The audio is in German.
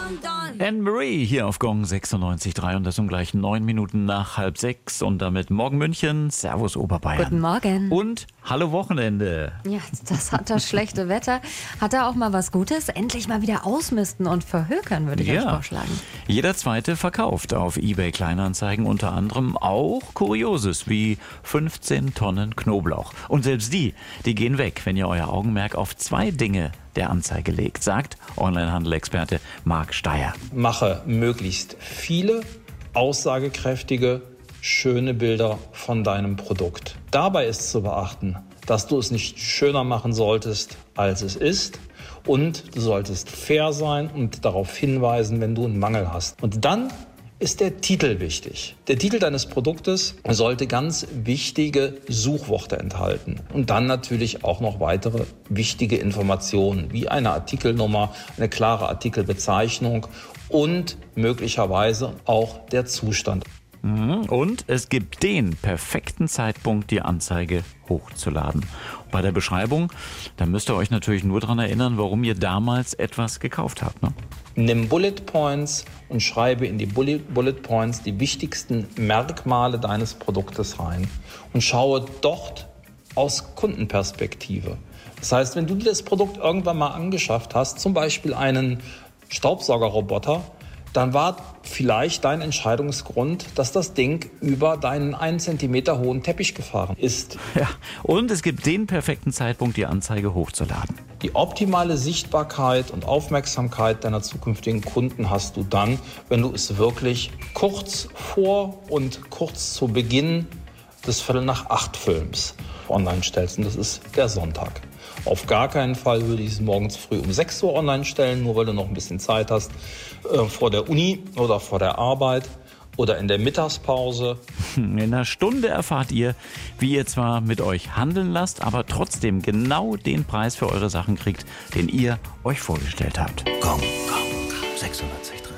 Anne-Marie hier auf Gong 96,3 und das um gleich 9 Minuten nach 5:30 und damit morgen München. Servus Oberbayern. Guten Morgen. Und hallo Wochenende. Ja, das schlechte Wetter. Hat da auch mal was Gutes? Endlich mal wieder ausmisten und verhökern, würde ich euch vorschlagen. Jeder Zweite verkauft auf eBay Kleinanzeigen unter anderem auch Kurioses wie 15 Tonnen Knoblauch. Und selbst die gehen weg, wenn ihr euer Augenmerk auf 2 Dinge der Anzeige legt, sagt Onlinehandel-Experte Marc Steyer. Mache möglichst viele aussagekräftige, schöne Bilder von deinem Produkt. Dabei ist zu beachten, dass du es nicht schöner machen solltest, als es ist. Und du solltest fair sein und darauf hinweisen, wenn du einen Mangel hast. Und dann ist der Titel wichtig. Der Titel deines Produktes sollte ganz wichtige Suchworte enthalten. Und dann natürlich auch noch weitere wichtige Informationen, wie eine Artikelnummer, eine klare Artikelbezeichnung und möglicherweise auch der Zustand. Und es gibt den perfekten Zeitpunkt, die Anzeige hochzuladen. Bei der Beschreibung, da müsst ihr euch natürlich nur daran erinnern, warum ihr damals etwas gekauft habt. Ne? Nimm Bullet Points und schreibe in die Bullet Points die wichtigsten Merkmale deines Produktes rein und schaue dort aus Kundenperspektive. Das heißt, wenn du dir das Produkt irgendwann mal angeschafft hast, zum Beispiel einen Staubsaugerroboter, dann war vielleicht dein Entscheidungsgrund, dass das Ding über deinen 1 Zentimeter hohen Teppich gefahren ist. Ja, und es gibt den perfekten Zeitpunkt, die Anzeige hochzuladen. Die optimale Sichtbarkeit und Aufmerksamkeit deiner zukünftigen Kunden hast du dann, wenn du es wirklich kurz vor und kurz zu Beginn des 7:45 Films online stellst. Und das ist der Sonntag. Auf gar keinen Fall würde ich es morgens früh um 6 Uhr online stellen, nur weil du noch ein bisschen Zeit hast vor der Uni oder vor der Arbeit oder in der Mittagspause. In einer Stunde erfahrt ihr, wie ihr zwar mit euch handeln lasst, aber trotzdem genau den Preis für eure Sachen kriegt, den ihr euch vorgestellt habt. Gong 96,3.